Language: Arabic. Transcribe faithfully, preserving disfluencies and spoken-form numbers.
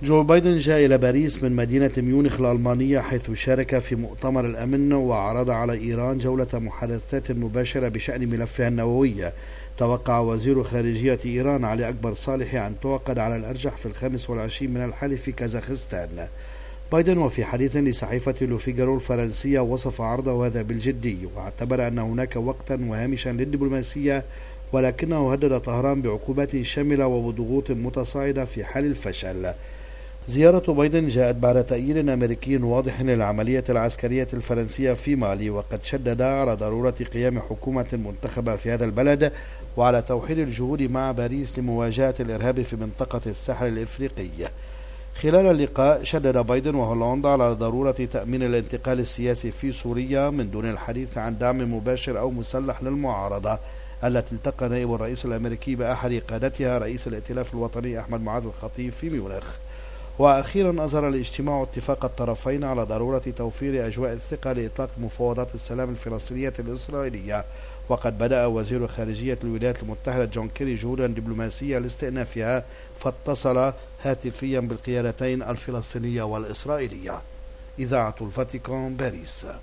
جو بايدن جاء إلى باريس من مدينة ميونخ الألمانية، حيث شارك في مؤتمر الأمن وعرض على إيران جولة محادثات مباشرة بشأن ملفها النووي. توقع وزير خارجية إيران علي أكبر صالح أن تعقد على الأرجح في الخامس والعشرين من الحالي في كازاخستان. بايدن وفي حديث لصحيفة لوفيغارو الفرنسية وصف عرضه هذا بالجدي، واعتبر أن هناك وقتا وهامشا للدبلوماسية، ولكنه هدد طهران بعقوبات شاملة وبضغوط متصاعدة في حال الفشل. زيارة بايدن جاءت بعد تأييد أمريكي واضح للعملية العسكرية الفرنسية في مالي، وقد شدد على ضرورة قيام حكومة منتخبة في هذا البلد، وعلى توحيد الجهود مع باريس لمواجهة الإرهاب في منطقة الساحل الإفريقي. خلال اللقاء شدد بايدن وهولندا على ضرورة تأمين الانتقال السياسي في سوريا من دون الحديث عن دعم مباشر أو مسلح للمعارضة التي التقى نائب الرئيس الأمريكي بأحد قادتها رئيس الائتلاف الوطني أحمد معاذ الخطيب في ميونخ. وأخيرا أظهر الاجتماع اتفاق الطرفين على ضرورة توفير أجواء الثقة لإطلاق مفاوضات السلام الفلسطينية الإسرائيلية، وقد بدأ وزير خارجية الولايات المتحدة جون كيري جهودا دبلوماسية لاستئنافها، فاتصل هاتفيا بالقيادتين الفلسطينية والإسرائيلية. إذاعة الفاتيكان، باريس.